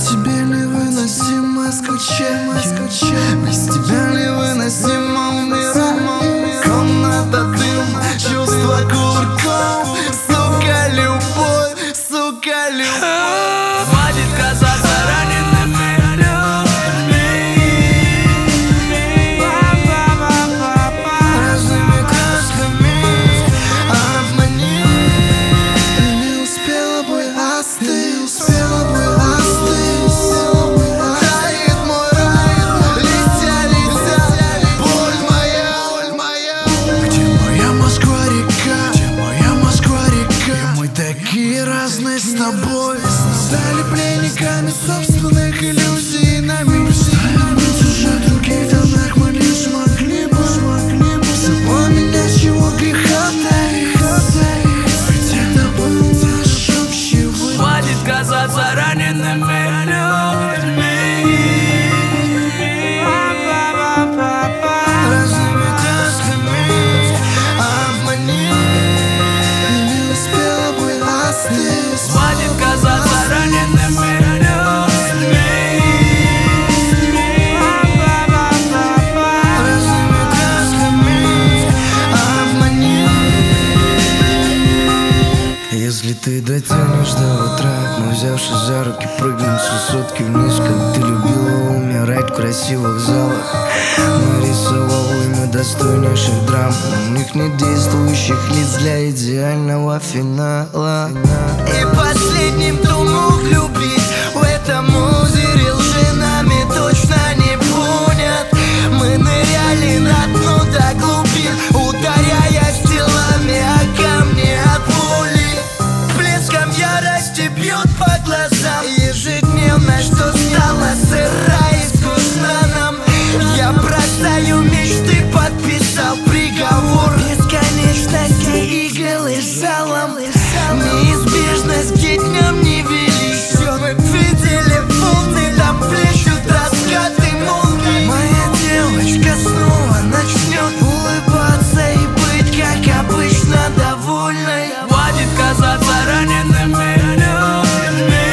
тебе невыносимо скучать, без тебя невыносимо умирать. Комната, дым, чувства кувырком. Сука, любовь, сука, любовь. Хватит казаться ранеными людьми. Разными красками обмани. Не успела бы остыть, успела бы остыть. Тает мой рай, летя, боль моя. Где моя Москва-река? Где моя Москва-река? И мы такие разные с тобой. Стали пленниками собственных иллюзий нами. Представить уже в других тонах мы не смогли бы. Запомнить, чего греха таить. Ведь это был наш общий выбор. Хватит казаться ранеными людьми. Разными красками обмани. Не успела бы остыть. Хватит казаться ранеными людьми. Разными красками обмани. Если ты дотянешь до утра, мы, взявшись за руки, прыгнем с высотки вниз. Как ты любила умирать в красивых залах, нарисовал уйму достойнейших драм. У них нет действующих лиц для идеального финала. И последним думал любить в этом озере лжи нами точно не понят. Мы ныряли на дно до глубин, ударяясь телами о камни от боли. Блеском ярости бьет по глазам ежедневно, что стало сыра и скучно нам. Я бросаю мечты, подписал приговор. Бесконечности игл и жалом, неизбежность где днем не вели. Все мы видели волны, там плещут раскаты молний. Моя девочка снова начнет улыбаться и быть, как обычно, довольной. Хватит казаться ранеными людьми.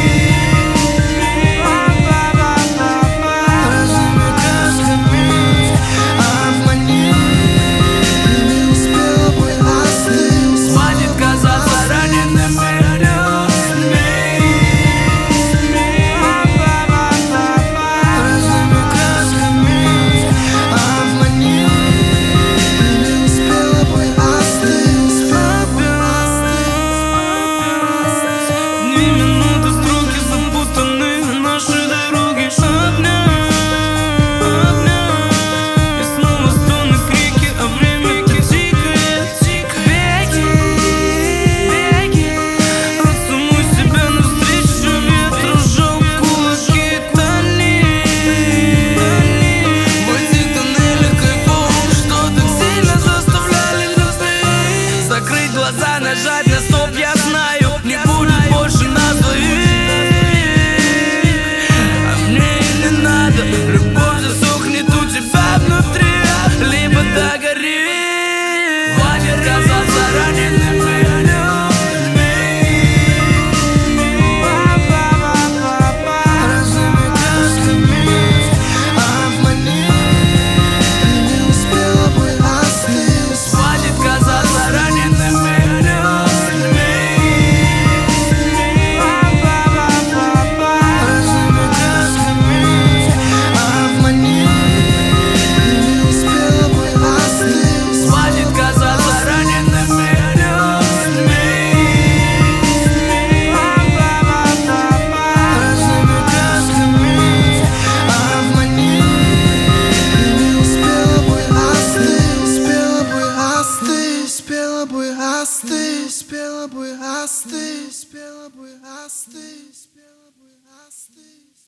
Разными красками обмани. Не успела бы остыть. Хватит казаться ранеными людьми. Разными красками обмани. Не успела бы остыть. Дни, минуты, строки запутаны, наши дороги обнять. И снова стоны, крики, а время-то тикает. Беги, от самой себя навстречу ветру сжал кулаки, толи. В этих тоннелях кайфов, что так сильно заставляли любить. Закрыть глаза, нажать на стоп, я знаю, не будет больше нас двоих. А мне и не надо, любовь засохнет у тебя внутри, либо догори. Хватит казаться ранеными людьми. Разными красками обмани. Не успела бы остыть. Хватит казаться ранеными людьми. Разными красками обмани. Не успела бы остыть. Хватит казаться ранеными людьми. Разными красками обмани. Не успела бы остыть. Успела бы остыть. Успела бы остыть. Успела бы остыть. Успела бы остыть. Успела бы остыть.